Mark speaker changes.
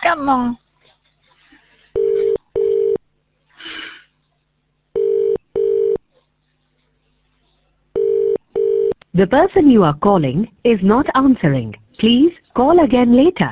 Speaker 1: emang.
Speaker 2: The person you are calling is not answering. Please call again later.